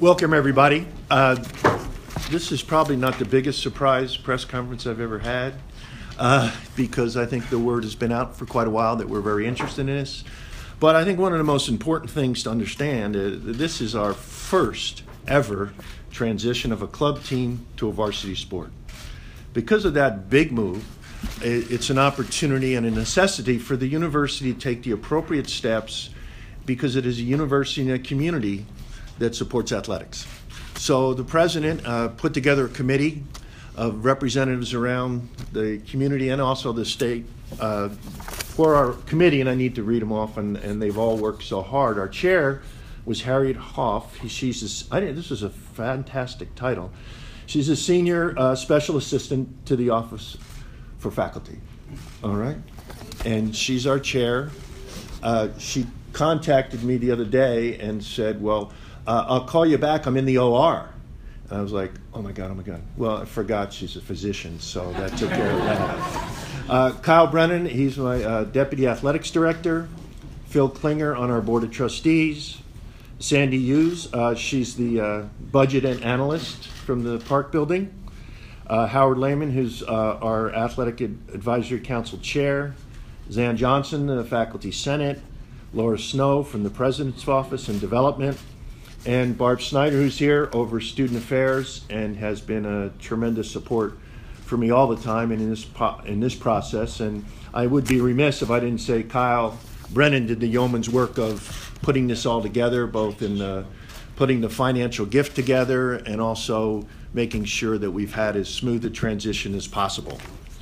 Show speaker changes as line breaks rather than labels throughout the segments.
Welcome, everybody. This is probably not the biggest surprise press conference I've ever had because I think the word has been out for quite a while that we're very interested in this. But I think one of the most important things to understand is this is our first ever transition of a club team to a varsity sport. Because of that big move, it's an opportunity and a necessity for the university to take the appropriate steps because it is a university and a community that supports athletics. So the president put together a committee of representatives around the community and also the state for our committee, and I need to read them off, and they've all worked so hard. Our chair was Harriet Hoff. This is a fantastic title. She's a senior special assistant to the Office for Faculty, all right? And she's our chair. She contacted me the other day and said, well, I'll call you back, I'm in the OR. And I was like, oh my God. Well, I forgot she's a physician, so that took care of that. Kyle Brennan, he's my Deputy Athletics Director. Phil Klinger on our Board of Trustees. Sandy Hughes, she's the Budget and Analyst from the Park Building. Howard Lehman, who's our Athletic Advisory Council Chair. Zan Johnson, the Faculty Senate. Laura Snow from the President's Office and Development. And Barb Snyder, who's here over Student Affairs and has been a tremendous support for me all the time in this process. And I would be remiss if I didn't say Kyle Brennan did the yeoman's work of putting this all together, both in putting the financial gift together and also making sure that we've had as smooth a transition as possible.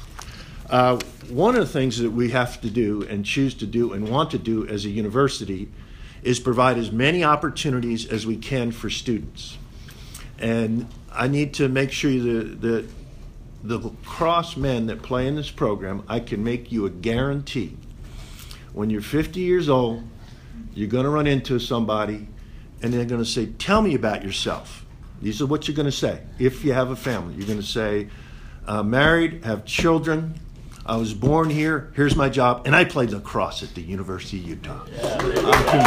One of the things that we have to do and choose to do and want to do as a university is provide as many opportunities as we can for students. And I need to make sure that the lacrosse men that play in this program, I can make you a guarantee. When you're 50 years old, you're going to run into somebody and they're going to say, tell me about yourself. These are what you're going to say. If you have a family, you're going to say, married, have children, I was born here, here's my job, and I played lacrosse at the University of Utah. I can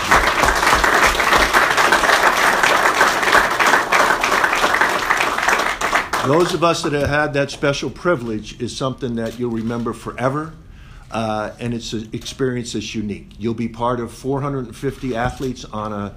promise you. Those of us that have had that special privilege is something that you'll remember forever, and it's an experience that's unique. You'll be part of 450 athletes on a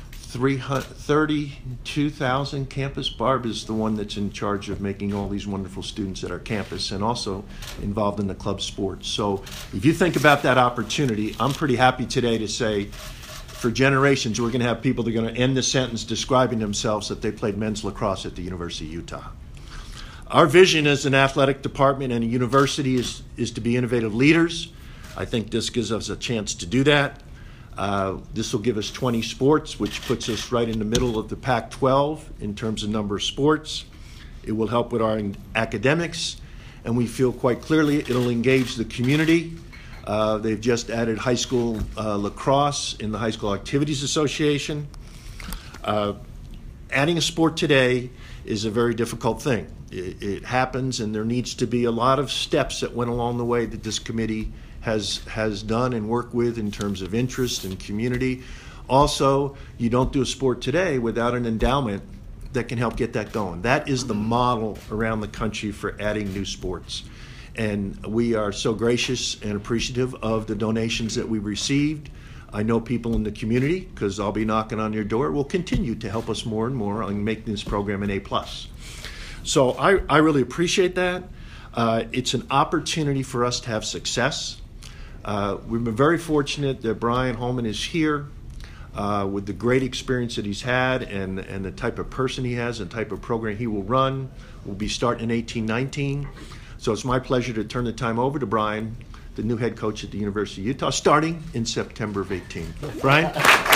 32,000 campus. Barb is the one that's in charge of making all these wonderful students at our campus and also involved in the club sports. So if you think about that opportunity, I'm pretty happy today to say for generations we're going to have people that are going to end the sentence describing themselves that they played men's lacrosse at the University of Utah. Our vision as an athletic department and a university is to be innovative leaders. I think this gives us a chance to do that. This will give us 20 sports, which puts us right in the middle of the Pac-12 in terms of number of sports. It will help with our academics, and we feel quite clearly it'll engage the community. They've just added high school lacrosse in the High School Activities Association. Adding a sport today is a very difficult thing. It happens, and there needs to be a lot of steps that went along the way that this committee has done and worked with in terms of interest and community. Also, you don't do a sport today without an endowment that can help get that going. That is the model around the country for adding new sports. And we are so gracious and appreciative of the donations that we received. I know people in the community, because I'll be knocking on your door, will continue to help us more and more on making this program an A+. So I really appreciate that. It's an opportunity for us to have success. We've been very fortunate that Brian Holman is here with the great experience that he's had and the type of person he has and the type of program he will run. We'll be starting in 18-19. So it's my pleasure to turn the time over to Brian, the new head coach at the University of Utah, starting in September of 18. Brian?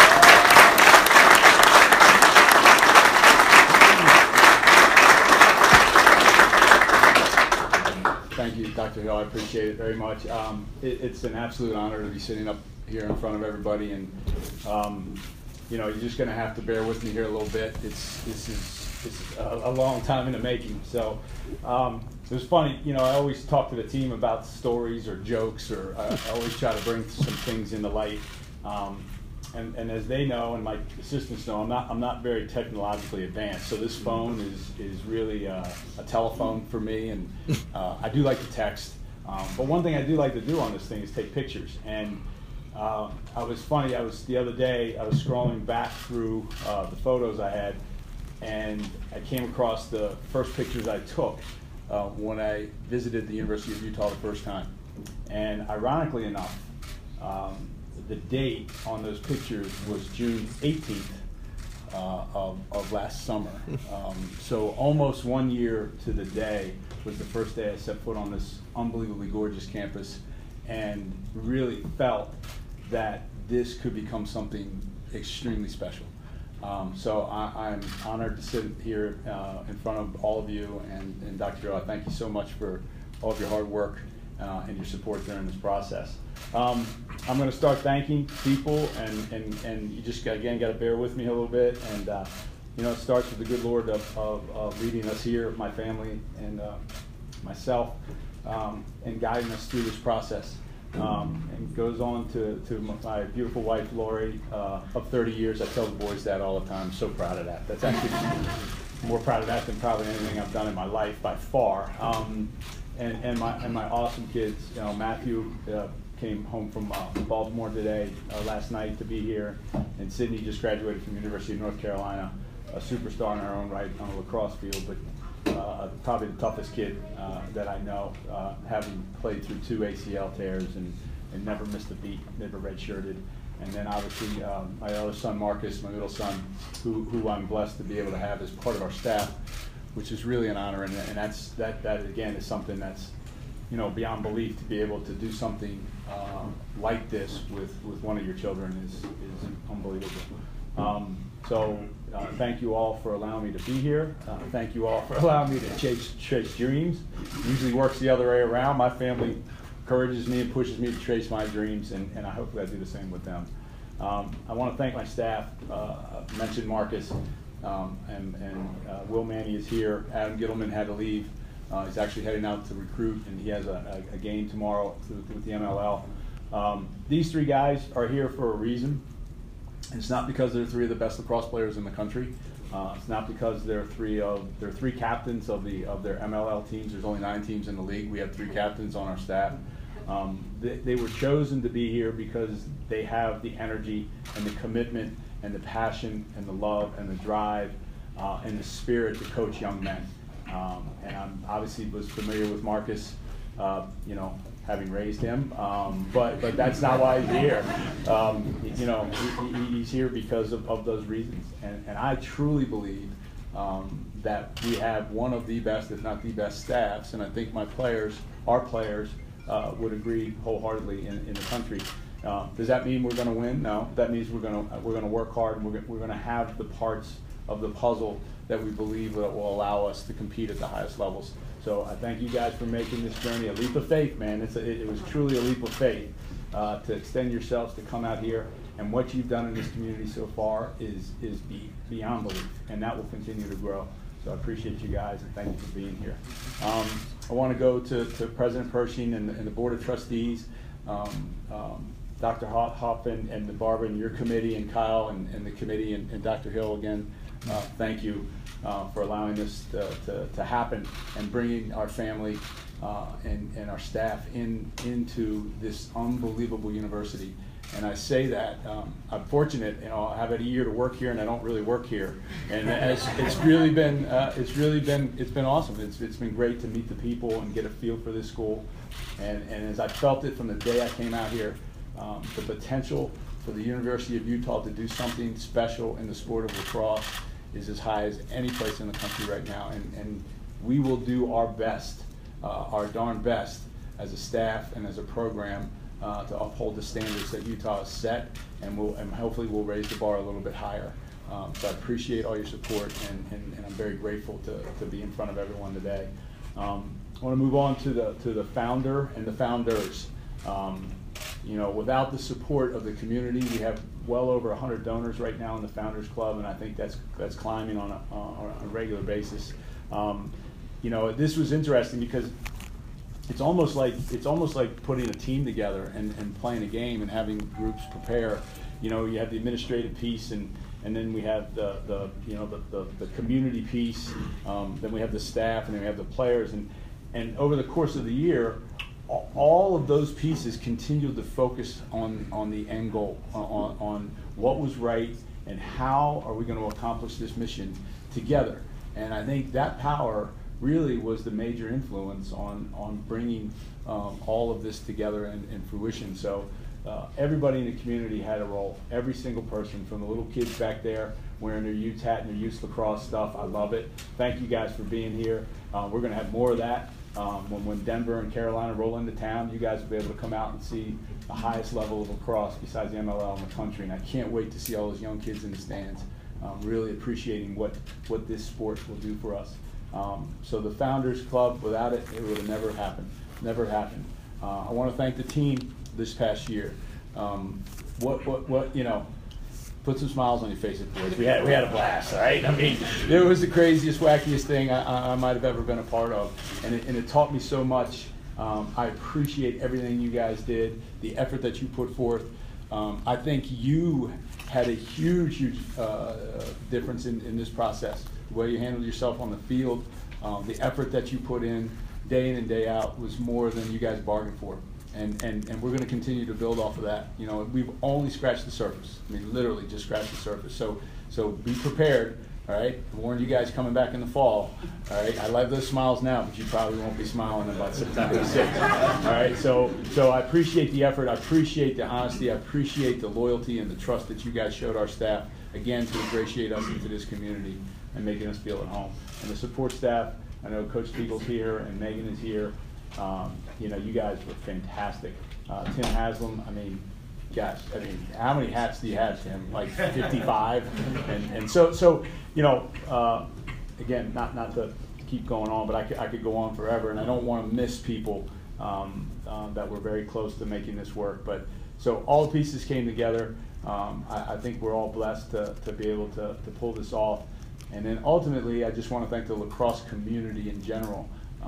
Thank you, Dr. Hill. I appreciate it very much. It's an absolute honor to be sitting up here in front of everybody, and you're just going to have to bear with me here a little bit. This is a long time in the making. So it was funny. I always talk to the team about stories or jokes, or I always try to bring some things into light. and as they know, and my assistants know, I'm not very technologically advanced. So this phone is really a telephone for me, and I do like to text. But one thing I do like to do on this thing is take pictures. And the other day I was scrolling back through the photos I had, and I came across the first pictures I took when I visited the University of Utah the first time. And ironically enough, the date on those pictures was June 18th of last summer. So almost 1 year to the day was the first day I set foot on this unbelievably gorgeous campus, and really felt that this could become something extremely special. So I'm honored to sit here in front of all of you, and Dr. Hill, I thank you so much for all of your hard work and your support during this process. I'm going to start thanking people, and you just again got to bear with me a little bit. And it starts with the good Lord of leading us here, my family and myself, and guiding us through this process. And goes on to my beautiful wife, Lori, of 30 years. I tell the boys that all the time. I'm so proud of that. That's actually more proud of that than probably anything I've done in my life by far. And my awesome kids. Matthew came home from Baltimore today, last night, to be here, and Sydney just graduated from the University of North Carolina, a superstar in her own right on a lacrosse field, but probably the toughest kid that I know, having played through 2 ACL tears and never missed a beat, never redshirted. And then obviously my other son, Marcus, my middle son, who I'm blessed to be able to have as part of our staff, which is really an honor. And that again is something that's beyond belief, to be able to do something like this with one of your children is unbelievable. So thank you all for allowing me to be here. Thank you all for allowing me to chase dreams. Usually works the other way around. My family encourages me and pushes me to chase my dreams, and I hope that I do the same with them. I want to thank my staff. I mentioned Marcus, and Will Manny is here. Adam Gittleman had to leave. He's actually heading out to recruit, and he has a game tomorrow with the MLL. These 3 guys are here for a reason. It's not because they're 3 of the best lacrosse players in the country. It's not because they're 3 captains of their MLL teams. There's only 9 teams in the league. We have 3 captains on our staff. They were chosen to be here because they have the energy and the commitment and the passion and the love and the drive and the spirit to coach young men. And I obviously was familiar with Marcus, having raised him, but that's not why he's here. He's here because of those reasons. And I truly believe that we have one of the best, if not the best, staffs, and I think our players, would agree wholeheartedly in the country. Does that mean we're going to win? No. That means we're going to work hard, and we're going to have the parts of the puzzle that we believe that will allow us to compete at the highest levels. So I thank you guys for making this journey a leap of faith, man. It was truly a leap of faith to extend yourselves, to come out here, and what you've done in this community so far is beyond belief, and that will continue to grow. So I appreciate you guys, and thank you for being here. I want to go to President Pershing and the Board of Trustees, Dr. Hoffman and Barbara and your committee, and Kyle and the committee, and Dr. Hill again. Thank you for allowing this to happen and bringing our family and our staff into this unbelievable university. And I say that I'm fortunate, I've had a year to work here, and I don't really work here. And it's been awesome. It's been great to meet the people and get a feel for this school. And as I felt it from the day I came out here, the potential for the University of Utah to do something special in the sport of lacrosse is as high as any place in the country right now. And we will do our best, our darn best, as a staff and as a program, to uphold the standards that Utah has set, and hopefully we'll raise the bar a little bit higher. So I appreciate all your support, and I'm very grateful to be in front of everyone today. I want to move on to the founder and the founders. Without the support of the community, we have well over 100 donors right now in the Founders Club, and I think that's climbing on a regular basis. This was interesting because it's almost like putting a team together and playing a game and having groups prepare. you know, you have the administrative piece, and then we have the community piece, then we have the staff, and then we have the players, and over the course of the year, all of those pieces continued to focus on the end goal, on what was right and how are we going to accomplish this mission together. And I think that power really was the major influence on bringing all of this together in fruition. So everybody in the community had a role. Every single person, from the little kids back there wearing their Utes hat and their youth lacrosse stuff. I love it. Thank you guys for being here. We're going to have more of that. When Denver and Carolina roll into town, you guys will be able to come out and see the highest level of lacrosse besides the MLL in the country. And I can't wait to see all those young kids in the stands, really appreciating what this sport will do for us. So the Founders Club, without it, it would have never happened. Never happened. I want to thank the team this past year. You know, put some smiles on your faces, boys. We had a blast, all right? I mean, it was the craziest, wackiest thing I might have ever been a part of, and it taught me so much. I appreciate everything you guys did, the effort that you put forth. I think you had a huge difference in this process. The way you handled yourself on the field, the effort that you put in and day out was more than you guys bargained for. And we're going to continue to build off of that. You know, we've only scratched the surface. I mean, literally just scratched the surface. So be prepared, all right? I warned you guys coming back in the fall, all right? I love those smiles now, but you probably won't be smiling about September 6th, all right? So I appreciate the effort. I appreciate the honesty. I appreciate the loyalty and the trust that you guys showed our staff, again, to ingratiate us into this community and making us feel at home. And the support staff, I know Coach Spiegel's here and Megan is here. You know, you guys were fantastic. Tim Haslam, I mean, gosh, I mean, how many hats do you have, Tim? Like 55? And so you know, again, not to keep going on, but I could go on forever, and I don't want to miss people that were very close to making this work. But so all the pieces came together. I think we're all blessed to be able to pull this off. And then ultimately, I just want to thank the lacrosse community in general.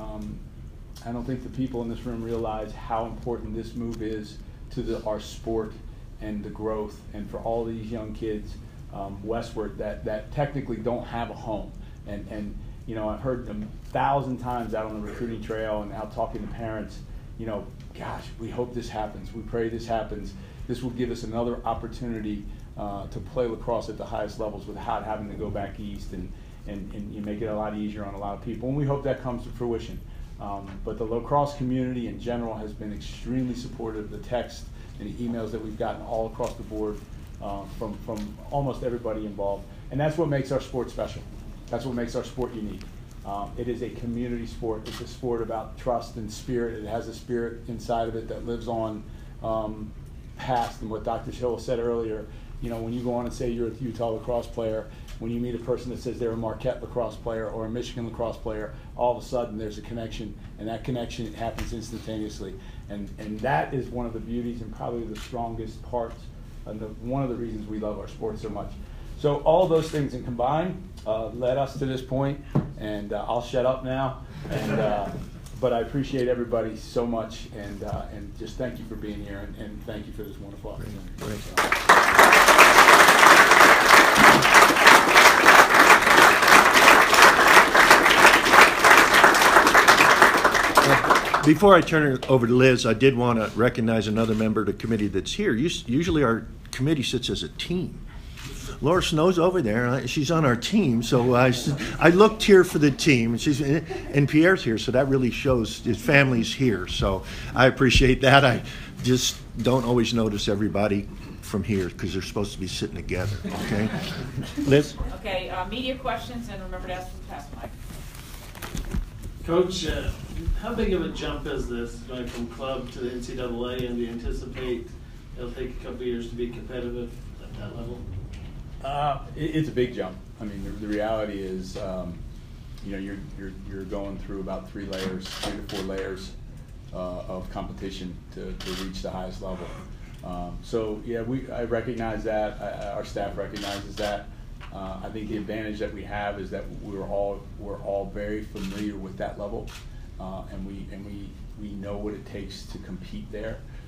I don't think the people in this room realize how important this move is to our sport and the growth, and for all these young kids westward that technically don't have a home. And you know, I've heard them 1,000 times out on the recruiting trail and out talking to parents, you know, gosh, we hope this happens. We pray this happens. This will give us another opportunity to play lacrosse at the highest levels without having to go back east, and you make it a lot easier on a lot of people. And we hope that comes to fruition. But the lacrosse community in general has been extremely supportive. The text and the emails that we've gotten all across the board from almost everybody involved. And that's what makes our sport special. That's what makes our sport unique. It is a community sport. It's a sport about trust and spirit. It has a spirit inside of it that lives on past. And what Dr. Hill said earlier, you know, when you go on and say you're a Utah lacrosse player, when you meet a person that says they're a Marquette lacrosse player or a Michigan lacrosse player, all of a sudden there's a connection, and that connection happens instantaneously. And that is one of the beauties and probably the strongest parts, and one of the reasons we love our sport so much. So all those things in combined led us to this point, and I'll shut up now. And but I appreciate everybody so much, and just thank you for being here, and thank you for this wonderful opportunity.
Great. Before I turn it over to Liz, I did want to recognize another member of the committee that's here. Usually our committee sits as a team. Laura Snow's over there. She's on our team, so I looked here for the team, and Pierre's here, so that really shows his family's here. So I appreciate that. I just don't always notice everybody from here because they're supposed to be sitting together. Okay, Liz.
Okay, media questions, and remember to ask for the pass mic.
Coach, how big of a jump is this going from club to the NCAA, and do you anticipate it'll take a couple of years to be competitive at that level?
It's a big jump. I mean, the reality is, you know, you're going through about 3 to 4 layers of competition to reach the highest level. So yeah, I recognize that. Our staff recognizes that. I think the advantage that we have is that we're all very familiar with that level, and we know what it takes to compete there.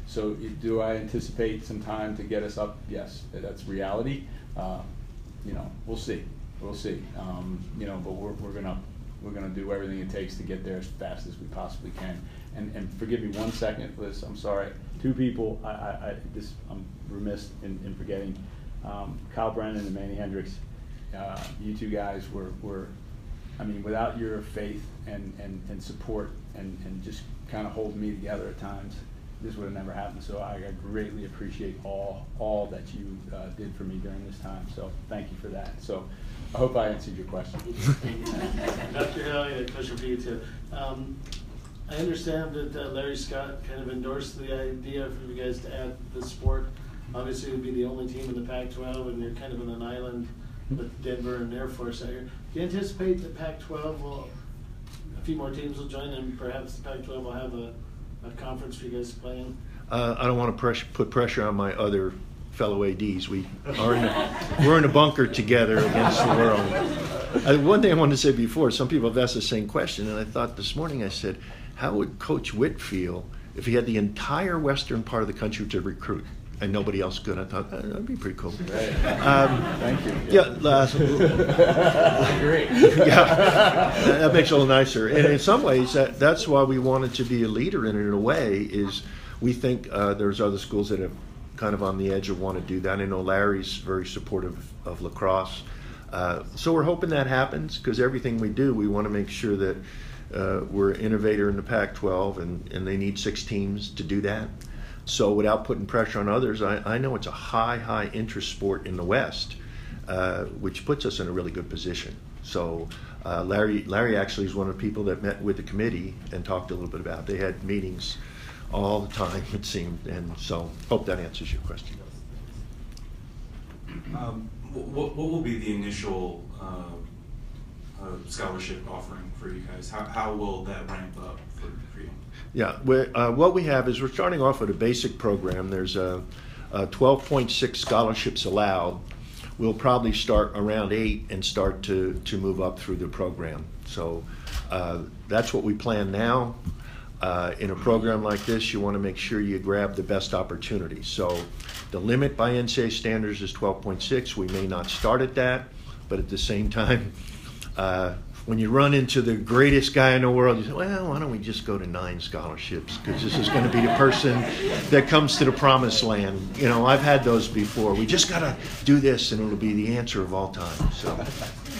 So do I anticipate some time to get us up? Yes, that's reality. You know, we'll see. We'll see. You know, but we're gonna do everything it takes to get there as fast as we possibly can. And forgive me 1 second, Liz. I'm sorry. 2 people. I'm remiss in forgetting. Kyle Brennan and Manny Hendricks. You 2 guys were. I mean, without your faith and support and just kind of holding me together at times, this would have never happened. So I greatly appreciate all that you did for me during this time. So thank you for that. So I hope I answered your question.
Dr. Hill, I got a question for you too. I understand that Larry Scott kind of endorsed the idea for you guys to add the sport. Obviously, it would be the only team in the Pac-12, and you're kind of in an island with Denver and Air Force out here. Do you anticipate the Pac-12 will, a few more teams will join, and perhaps the Pac-12 will have a conference for you guys to play in?
I don't want to put pressure on my other fellow ADs. We're in a bunker together against the world. One thing I wanted to say before, some people have asked the same question, and I thought this morning, I said, how would Coach Witt feel if he had the entire western part of the country to recruit and nobody else could? I thought, that'd be pretty cool.
Right. Thank you.
Great. Yeah, that makes it a little nicer. And in some ways, that's why we wanted to be a leader in it. In a way, is we think there's other schools that have kind of on the edge of want to do that. I know Larry's very supportive of lacrosse. So we're hoping that happens, because everything we do, we want to make sure that we're an innovator in the Pac-12, and they need 6 teams to do that. So without putting pressure on others, I know it's a high interest sport in the West, which puts us in a really good position. So Larry actually is one of the people that met with the committee and talked a little bit about it. They had meetings all the time, it seemed, and so hope that answers your question.
What will be the initial scholarship offering for you guys? How will that ramp up for you?
Yeah, what we have is we're starting off with a basic program. There's 12.6 scholarships allowed. We'll probably start around 8 and start to move up through the program. So that's what we plan now. In a program like this, you want to make sure you grab the best opportunities. So the limit by NCAA standards is 12.6. We may not start at that, but at the same time, when you run into the greatest guy in the world, you say, well, why don't we just go to 9 scholarships? Because this is going to be the person that comes to the promised land. You know, I've had those before. We just got to do this, and it'll be the answer of all time. So.
More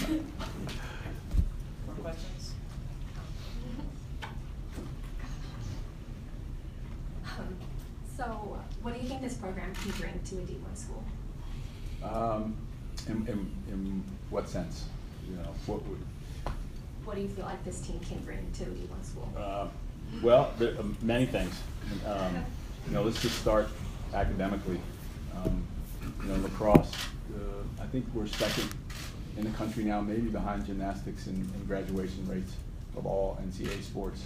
questions?
So, what do you think this program can bring to a D1 school?
In what sense? You know,
What do you feel like this team can bring to a D1 school?
Well, there, many things. You know, let's just start academically. You know, lacrosse. I think we're second in the country now, maybe behind gymnastics in graduation rates of all NCAA sports.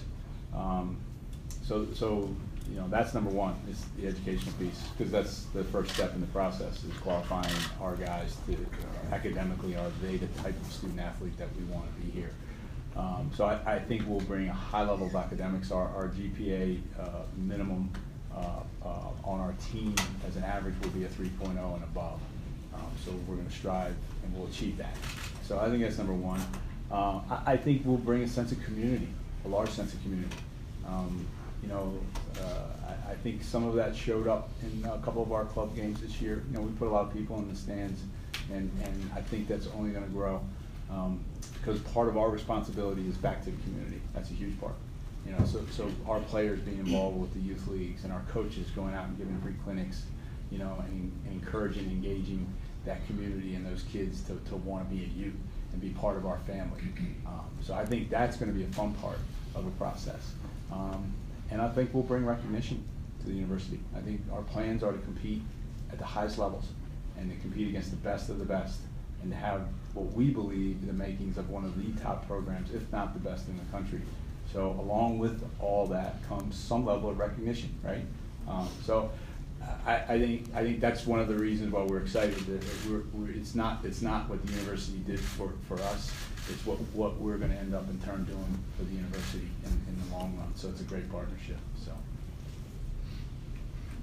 So you know, that's number one, is the educational piece, because that's the first step in the process, is qualifying our guys to academically, are they the type of student athlete that we want to be here. So I think we'll bring a high level of academics. Our GPA minimum on our team as an average will be a 3.0 and above. So we're going to strive and we'll achieve that. So I think that's number one. I think we'll bring a sense of community, a large sense of community. You know, I think some of that showed up in a couple of our club games this year. You know, we put a lot of people in the stands, and I think that's only going to grow, because part of our responsibility is back to the community. That's a huge part. You know, so our players being involved with the youth leagues, and our coaches going out and giving free clinics, you know, and encouraging, engaging that community and those kids to want to be at U and be part of our family. So I think that's going to be a fun part of the process. And I think we'll bring recognition to the university. I think our plans are to compete at the highest levels and to compete against the best of the best, and to have what we believe the makings of one of the top programs, if not the best in the country. So along with all that comes some level of recognition, right? So I think that's one of the reasons why we're excited. That it's not what the university did for us. It's what we're going to end up in turn doing for the university in the long run. So it's a great partnership. So.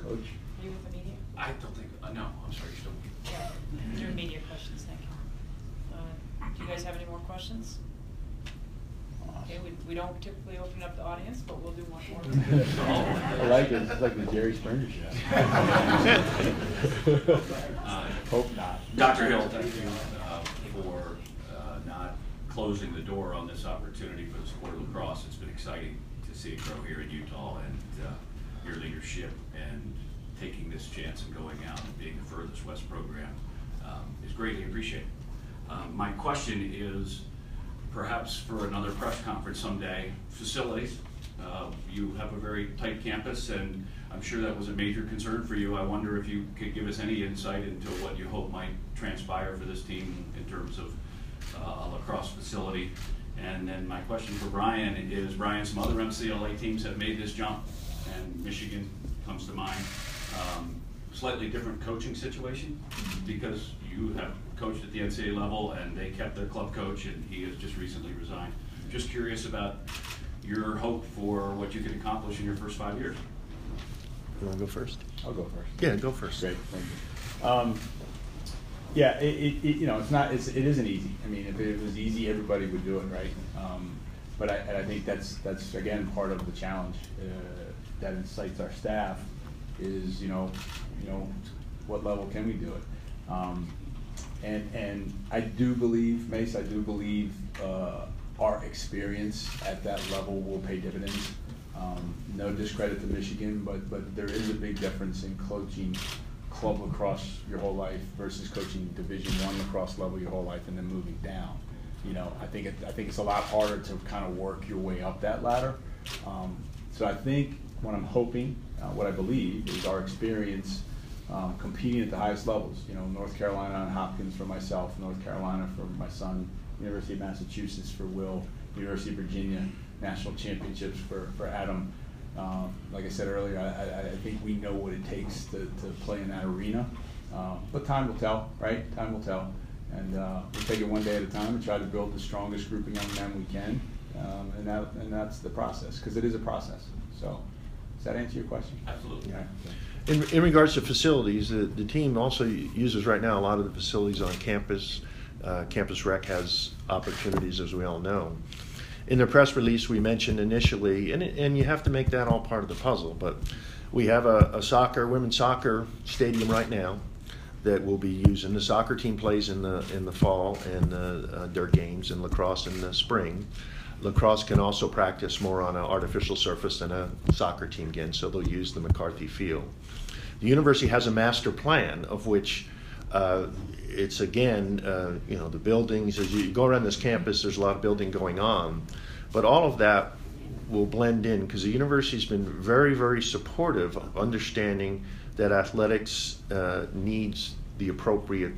Coach?
Are you with the media?
I don't think, no, I'm sorry, still.
Yeah, doing media questions, thank you. Do you guys have any more questions? Okay, we don't typically open up the audience, but we'll do one more.
I like it, it's like the Jerry Springer show. Hope not.
Dr. Hill, thank you for not closing the door on this opportunity for the sport of lacrosse. It's been exciting to see it grow here in Utah, and your leadership and taking this chance and going out and being the furthest west program is greatly appreciated. My question is, perhaps for another press conference someday, facilities. You have a very tight campus, and I'm sure that was a major concern for you. I wonder if you could give us any insight into what you hope might transpire for this team in terms of a lacrosse facility. And then my question for Brian is, Brian, some other MCLA teams have made this jump, and Michigan comes to mind. Slightly different coaching situation, because you have coached at the NCAA level and they kept their club coach and he has just recently resigned. Just curious about your hope for what you can accomplish in your first 5 years.
You want to go first?
I'll go first.
Yeah, go first.
Great, thank you. Yeah, you know, it isn't easy. I mean, if it was easy, everybody would do it, right? But I think that's again part of the challenge that incites our staff is, you know, what level can we do it? And I do believe, Mace, I do believe our experience at that level will pay dividends. No discredit to Michigan, but there is a big difference in coaching club lacrosse your whole life versus coaching Division I lacrosse level your whole life and then moving down. You know, I think it's a lot harder to kind of work your way up that ladder. So I think what I'm hoping, what I believe, is our experience competing at the highest levels. You know, North Carolina and Hopkins for myself, North Carolina for my son, University of Massachusetts for Will, University of Virginia, national championships for Adam. Like I said earlier, I think we know what it takes to play in that arena. But time will tell, right? Time will tell. And we'll take it one day at a time and try to build the strongest group of young men we can. And that's the process, because it is a process. So does that answer your question?
Absolutely.
Yeah.
In regards to facilities, the team also uses right now a lot of the facilities on campus. Campus Rec has opportunities, as we all know. In the press release, we mentioned initially, and you have to make that all part of the puzzle, but we have a women's soccer stadium right now that we'll be using. The soccer team plays in the fall and their games, and lacrosse in the spring. Lacrosse can also practice more on an artificial surface than a soccer team again, so they'll use the McCarthy Field. The university has a master plan of which it's again, you know, the buildings, as you go around this campus, there's a lot of building going on, but all of that will blend in because the university's been very, very supportive of understanding that athletics needs the appropriate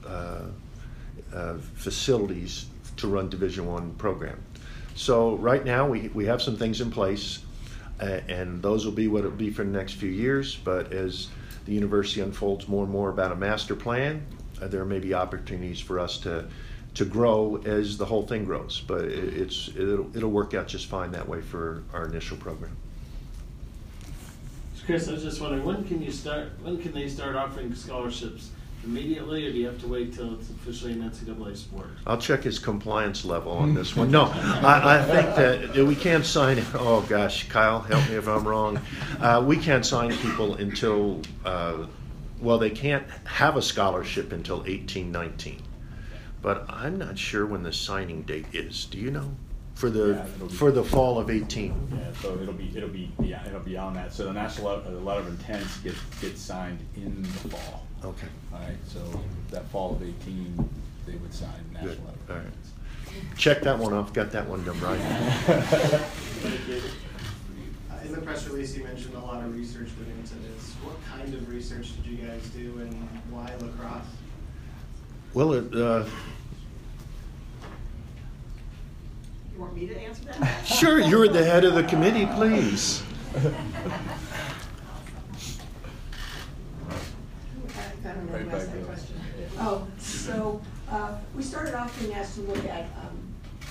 facilities to run Division I program. So right now we have some things in place, and those will be what it'll be for the next few years, but as the university unfolds more and more about a master plan, there may be opportunities for us to grow as the whole thing grows, but it'll work out just fine that way for our initial program.
So Chris, I was just wondering, when can they start offering scholarships? Immediately, or do you have to wait till it's officially an NCAA sport?
I'll check his compliance level on this one. No, I think that we can't sign, oh gosh, Kyle, help me if I'm wrong. We can't sign people until, well, they can't have a scholarship until 18-19. But I'm not sure when the signing date is. Do you know? For the fall of 18.
Yeah, so it'll be on that. So the national letter of intent gets signed in the fall.
Okay.
All right. So that fall of 18, they would sign national
Good.
letter.
All right. Check that one off. Got that one done right.
In the press release, you mentioned a lot of research went into this. What kind of research did you guys do, and why lacrosse?
Well,
You want me to answer that?
sure, you're the head of the committee, please.
I don't know
Right
who
back
asked that
there.
question.
Yeah.
Oh, so we started off being asked to look at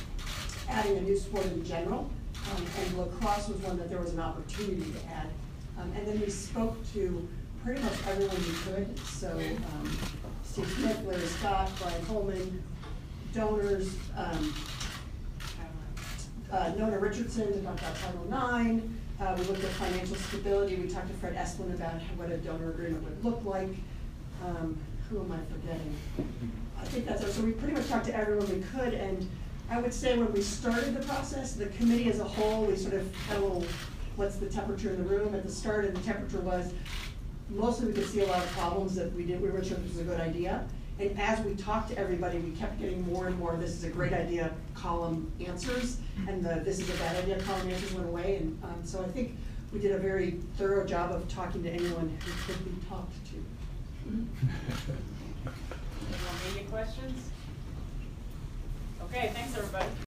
adding a new sport in general, and lacrosse was one that there was an opportunity to add. And then we spoke to pretty much everyone we could, so Steve Smith, Larry Scott, Brian Holman, donors, Nona Richardson to talk about Title IX. We looked at financial stability. We talked to Fred Esplin about what a donor agreement would look like. Who am I forgetting? I think that's it. So we pretty much talked to everyone we could, and I would say when we started the process, the committee as a whole, we sort of had a little, what's the temperature in the room at the start, and the temperature was, mostly we could see a lot of problems that we weren't sure this was a good idea. And as we talked to everybody, we kept getting more and more, this is a great idea column answers, and the this is a bad idea column answers went away. And so I think we did a very thorough job of talking to anyone who could be talked to.
Any more media questions? Okay, thanks everybody.